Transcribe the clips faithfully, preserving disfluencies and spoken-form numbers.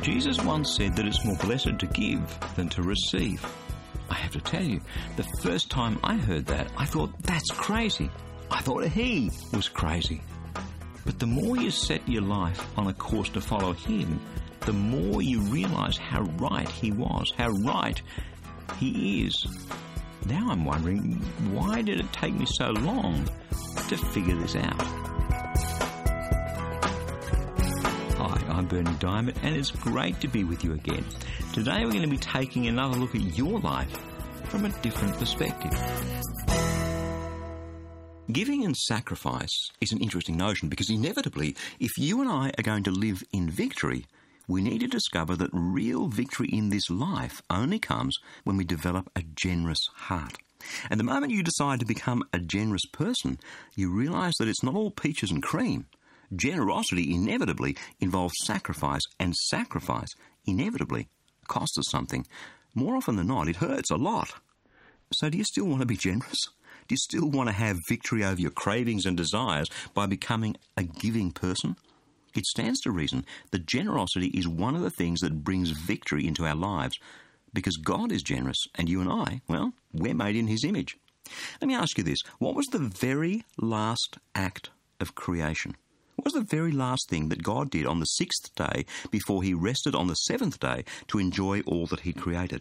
Jesus once said that it's more blessed to give than to receive. I have to tell you, the first time I heard that, I thought, that's crazy. I thought he was crazy. But the more you set your life on a course to follow him, the more you realise how right he was, how right he is. Now I'm wondering, why did it take me so long to figure this out? Hi, I'm Berni Dymet, and it's great to be with you again. Today we're going to be taking another look at your life from a different perspective. Giving and sacrifice is an interesting notion because inevitably, if you and I are going to live in victory, we need to discover that real victory in this life only comes when we develop a generous heart. And the moment you decide to become a generous person, you realise that it's not all peaches and cream. Generosity inevitably involves sacrifice, and sacrifice inevitably costs us something. More often than not, it hurts a lot. So do you still want to be generous? Do you still want to have victory over your cravings and desires by becoming a giving person? It stands to reason that generosity is one of the things that brings victory into our lives, because God is generous, and you and I, well, we're made in his image. Let me ask you this. What was the very last act of creation? What was the very last thing that God did on the sixth day before he rested on the seventh day to enjoy all that he'd created?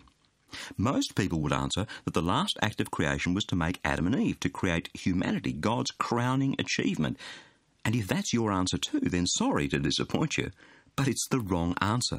Most people would answer that the last act of creation was to make Adam and Eve, to create humanity, God's crowning achievement. And if that's your answer too, then sorry to disappoint you, but it's the wrong answer.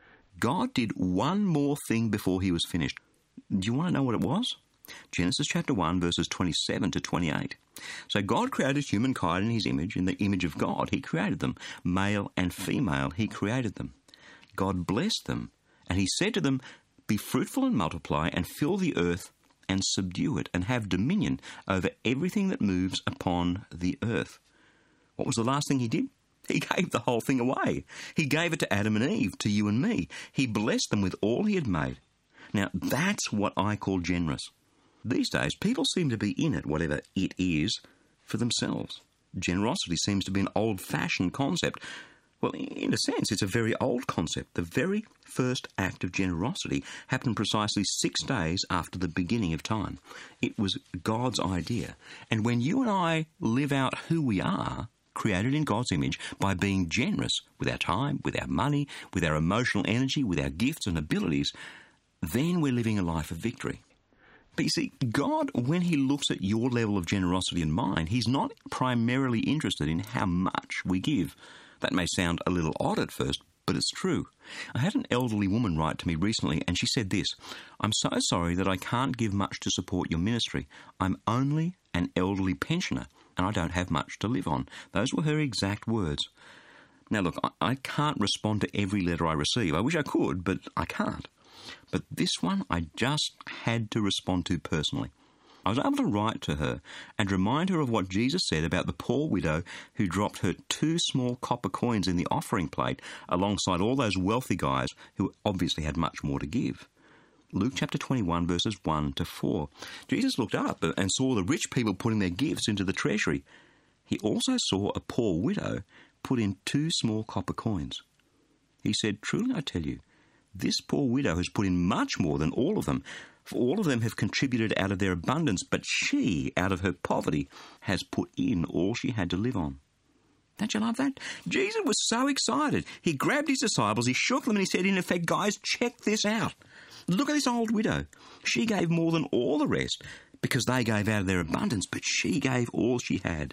God did one more thing before he was finished. Do you want to know what it was? Genesis chapter one, verses twenty-seven to twenty-eight. So God created humankind in his image. In the image of God, he created them. Male and female, he created them. God blessed them, and he said to them, "Be fruitful and multiply, and fill the earth, and subdue it, and have dominion over everything that moves upon the earth." What was the last thing he did? He gave the whole thing away. He gave it to Adam and Eve, to you and me. He blessed them with all he had made. Now, that's what I call generous. These days, people seem to be in it, whatever it is, for themselves. Generosity seems to be an old-fashioned concept. Well, in a sense, it's a very old concept. The very first act of generosity happened precisely six days after the beginning of time. It was God's idea. And when you and I live out who we are, created in God's image, by being generous with our time, with our money, with our emotional energy, with our gifts and abilities, then we're living a life of victory. But you see, God, when he looks at your level of generosity and mine, he's not primarily interested in how much we give. That may sound a little odd at first, but it's true. I had an elderly woman write to me recently, and she said this: "I'm so sorry that I can't give much to support your ministry. I'm only an elderly pensioner, and I don't have much to live on." Those were her exact words. Now look, I, I can't respond to every letter I receive. I wish I could, but I can't. But this one I just had to respond to personally. I was able to write to her and remind her of what Jesus said about the poor widow who dropped her two small copper coins in the offering plate alongside all those wealthy guys who obviously had much more to give. Luke chapter twenty-one, verses one to four. Jesus looked up and saw the rich people putting their gifts into the treasury. He also saw a poor widow put in two small copper coins. He said, "Truly I tell you, this poor widow has put in much more than all of them. For all of them have contributed out of their abundance, but she, out of her poverty, has put in all she had to live on." Don't you love that? Jesus was so excited. He grabbed his disciples, he shook them, and he said, in effect, "Guys, check this out. Look at this old widow. She gave more than all the rest because they gave out of their abundance, but she gave all she had."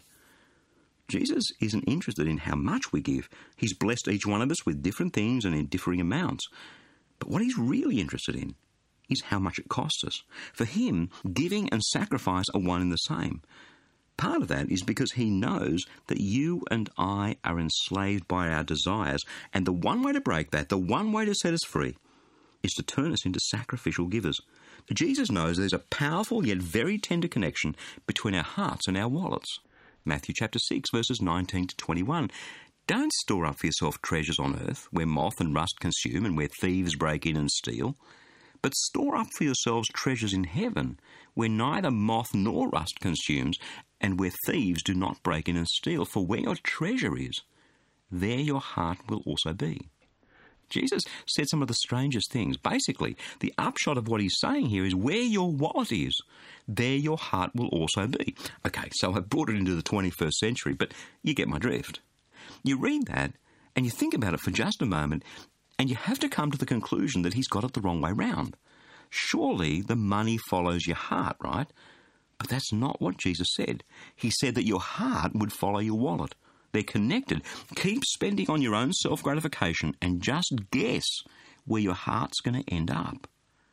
Jesus isn't interested in how much we give. He's blessed each one of us with different things and in differing amounts. But what he's really interested in is how much it costs us. For him, giving and sacrifice are one and the same. Part of that is because he knows that you and I are enslaved by our desires, and the one way to break that, the one way to set us free, is to turn us into sacrificial givers. Jesus knows there's a powerful yet very tender connection between our hearts and our wallets. Matthew chapter six, verses nineteen to twenty-one. "Don't store up for yourself treasures on earth, where moth and rust consume and where thieves break in and steal. But store up for yourselves treasures in heaven, where neither moth nor rust consumes, and where thieves do not break in and steal. For where your treasure is, there your heart will also be." Jesus said some of the strangest things. Basically, the upshot of what he's saying here is where your wallet is, there your heart will also be. Okay, so I brought it into the twenty-first century, but you get my drift. You read that and you think about it for just a moment, and you have to come to the conclusion that he's got it the wrong way round. Surely the money follows your heart, right? But that's not what Jesus said. He said that your heart would follow your wallet. They're connected. Keep spending on your own self-gratification and just guess where your heart's going to end up.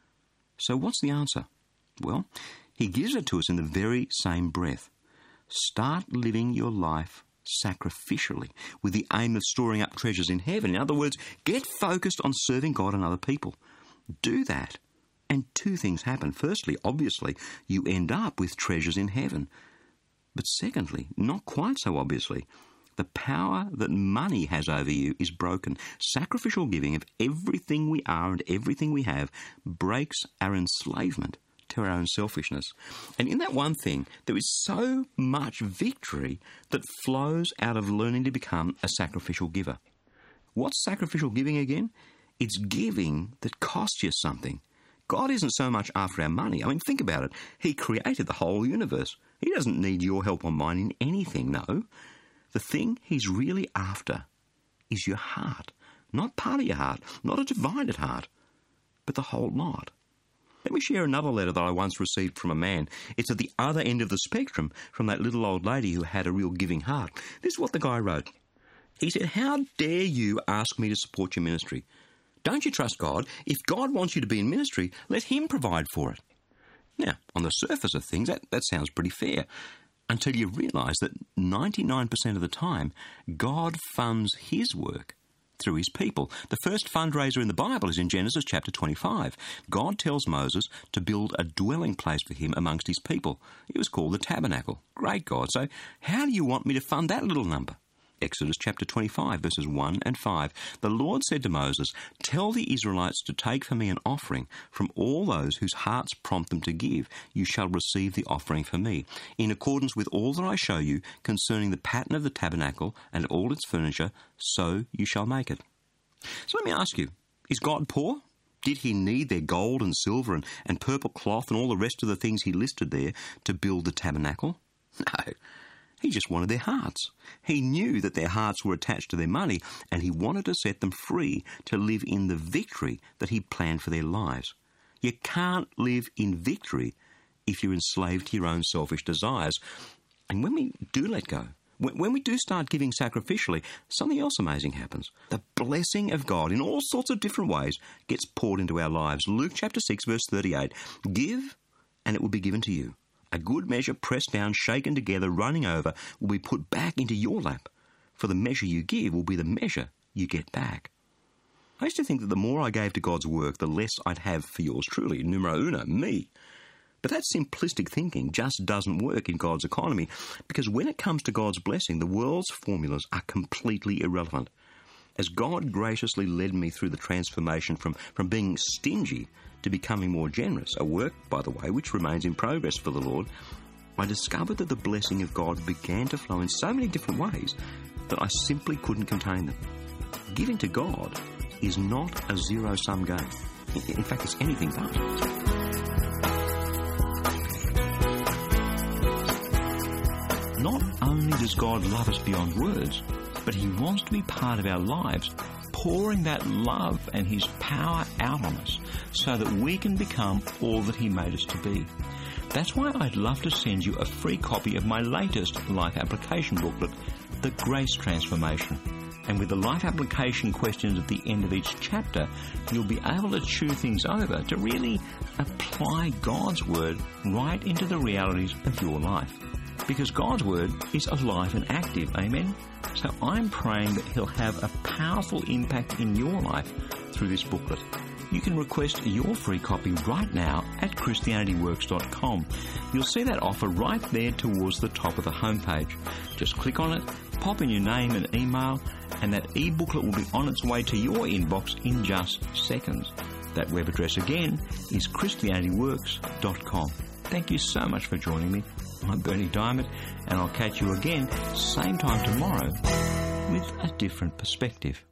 So what's the answer? Well, he gives it to us in the very same breath. Start living your life sacrificially with the aim of storing up treasures in heaven. In other words, get focused on serving God and other people. Do that, and two things happen. Firstly, obviously, you end up with treasures in heaven. But secondly, not quite so obviously, the power that money has over you is broken. Sacrificial giving of everything we are and everything we have breaks our enslavement to our own selfishness. And in that one thing, there is so much victory that flows out of learning to become a sacrificial giver. What's sacrificial giving again? It's giving that costs you something. God isn't so much after our money. I mean, think about it. He created the whole universe. He doesn't need your help or mine in anything, no. The thing he's really after is your heart. Not part of your heart, not a divided heart, but the whole lot. Let me share another letter that I once received from a man. It's at the other end of the spectrum from that little old lady who had a real giving heart. This is what the guy wrote. He said, "How dare you ask me to support your ministry? Don't you trust God? If God wants you to be in ministry, let him provide for it." Now, on the surface of things, that, that sounds pretty fair, until you realise that ninety-nine percent of the time, God funds his work through his people. The first fundraiser in the Bible is in Genesis chapter twenty-five. God tells Moses to build a dwelling place for him amongst his people. It was called the tabernacle. Great God. So how do you want me to fund that little number? Exodus chapter twenty-five, verses one and five. The Lord said to Moses, "Tell the Israelites to take for me an offering from all those whose hearts prompt them to give. You shall receive the offering for me, in accordance with all that I show you concerning the pattern of the tabernacle and all its furniture, so you shall make it." So let me ask you, is God poor? Did he need their gold and silver and, and purple cloth and all the rest of the things he listed there to build the tabernacle? No. He just wanted their hearts. He knew that their hearts were attached to their money, and he wanted to set them free to live in the victory that he planned for their lives. You can't live in victory if you're enslaved to your own selfish desires. And when we do let go, when we do start giving sacrificially, something else amazing happens. The blessing of God in all sorts of different ways gets poured into our lives. Luke chapter six, verse thirty-eight. Give, and it will be given to you. A good measure, pressed down, shaken together, running over, will be put back into your lap. For the measure you give will be the measure you get back. I used to think that the more I gave to God's work, the less I'd have for yours truly, numero uno, me. But that simplistic thinking just doesn't work in God's economy, because when it comes to God's blessing, the world's formulas are completely irrelevant. As God graciously led me through the transformation from, from being stingy to becoming more generous, a work, by the way, which remains in progress for the Lord, I discovered that the blessing of God began to flow in so many different ways that I simply couldn't contain them. Giving to God is not a zero-sum game. In fact, it's anything but. Not only does God love us beyond words, but he wants to be part of our lives, pouring that love and his power out on us so that we can become all that he made us to be. That's why I'd love to send you a free copy of my latest life application booklet, The Grace Transformation. And with the life application questions at the end of each chapter, you'll be able to chew things over to really apply God's word right into the realities of your life. Because God's word is alive and active, amen? So I'm praying that he'll have a powerful impact in your life through this booklet. You can request your free copy right now at Christianity Works dot com. You'll see that offer right there towards the top of the homepage. Just click on it, pop in your name and email, and that e-booklet will be on its way to your inbox in just seconds. That web address again is Christianity Works dot com. Thank you so much for joining me. I'm Berni Dymet, and I'll catch you again same time tomorrow with a different perspective.